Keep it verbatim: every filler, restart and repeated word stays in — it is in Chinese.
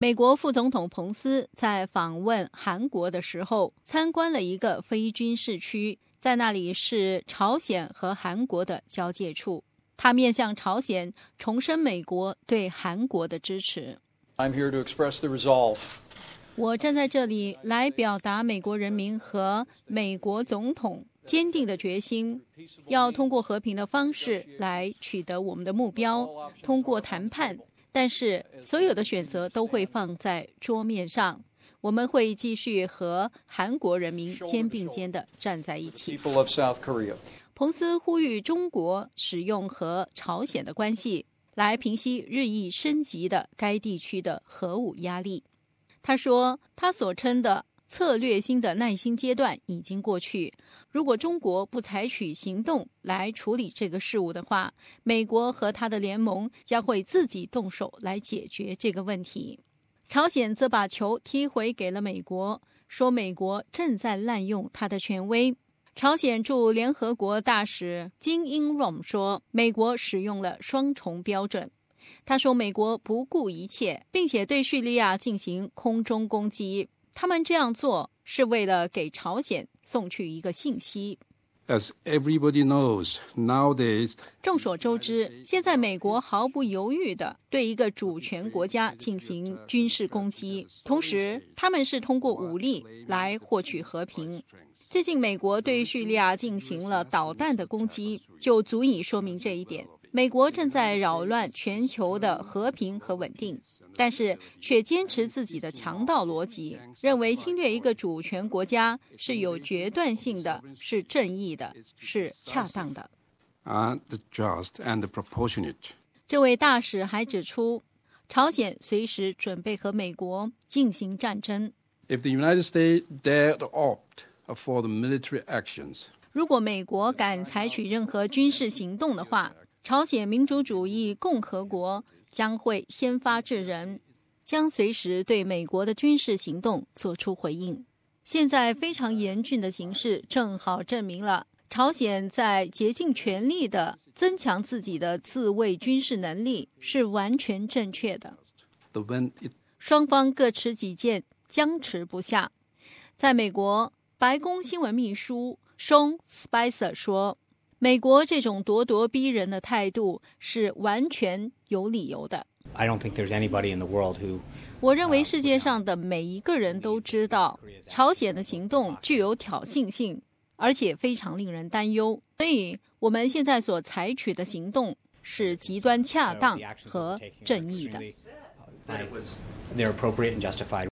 美国副总统彭斯在访问韩国的时候，参观了一个非军事区，在那里是朝鲜和韩国的交界处。他面向朝鲜重申美国对韩国的支持。 I'm here to express the resolve. 我站在这里来表达美国人民和美国总统坚定的决心，要通过和平的方式来取得我们的目标，通过谈判。但是所有的选择都会放在桌面上，我们会继续和韩国人民肩并肩地站在一起。彭斯呼吁中国使用和朝鲜的关系来平息日益升级的该地区的核武压力。他说，他所称的策略性的耐心阶段已经过去，如果中国不采取行动来处理这个事务的话，美国和他的联盟将会自己动手来解决这个问题。朝鲜则把球踢回给了美国，说美国正在滥用他的权威。朝鲜驻联合国大使金英荣说，美国使用了双重标准。他说，美国不顾一切，并且对叙利亚进行空中攻击。他们这样做是为了给朝鲜送去一个信息。 As everybody knows, nowadays, 众所周知，现在美国毫不犹豫地对一个主权国家进行军事攻击，同时他们是通过武力来获取和平。最近美国对叙利亚进行了导弹的攻击，就足以说明这一点。美国正在扰乱全球的和平和稳定，但是却坚持自己的强盗逻辑，认为侵略一个主权国家是有决断性的，是正义的，是恰当的。 are the just and the proportionate. 这位大使还指出，朝鲜随时准备和美国进行战争。 If the United States dared opt for the military actions, 如果美国敢采取任何军事行动的话，朝鲜民主主义共和国将会先发制人，将随时对美国的军事行动做出回应。现在非常严峻的形势正好证明了朝鲜在竭尽全力地增强自己的自卫军事能力是完全正确的。双方各持己见，僵持不下。在美国，白宫新闻秘书 Sean Spicer 说，美国这种咄咄逼人的态度是完全有理由的。 I don't think there's anybody in the world who 我认为世界上的每一个人都知道，朝鲜的行动具有挑衅性，而且非常令人担忧。所以，我们现在所采取的行动是极端恰当和正义的。 They're appropriate and justified.